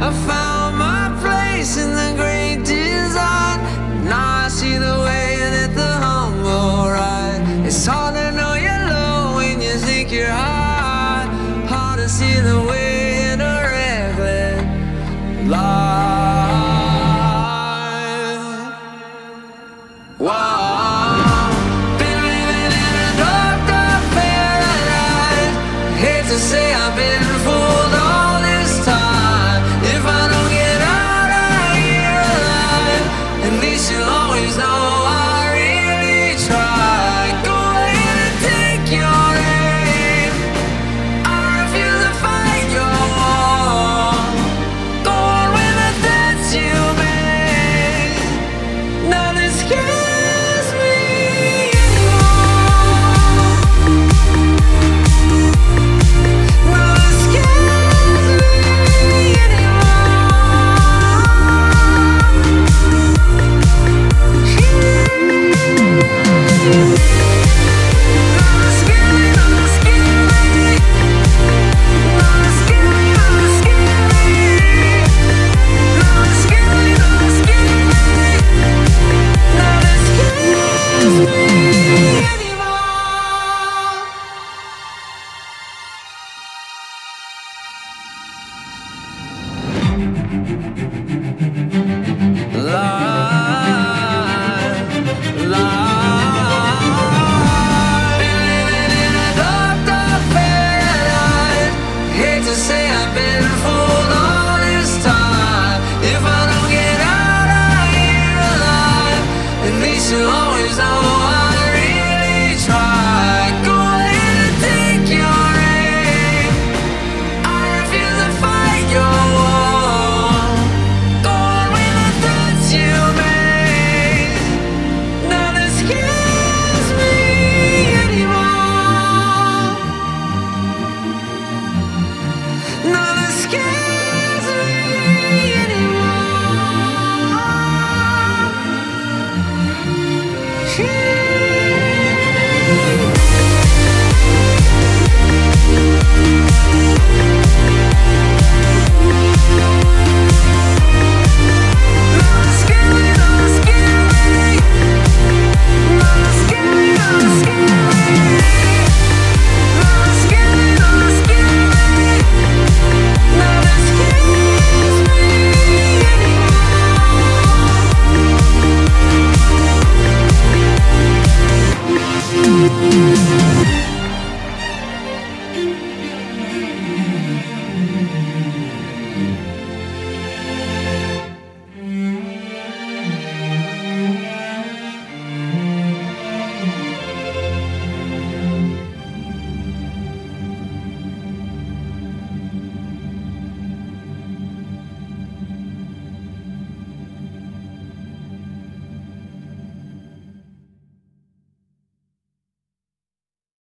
I found my place in the great design. Now I see the way that the humble ride. It's hard to know you're low when you think you're high. Hard to see the way in a reckless life. Wow, been living in a dark, dark paradise. Hate to say I've been fooled.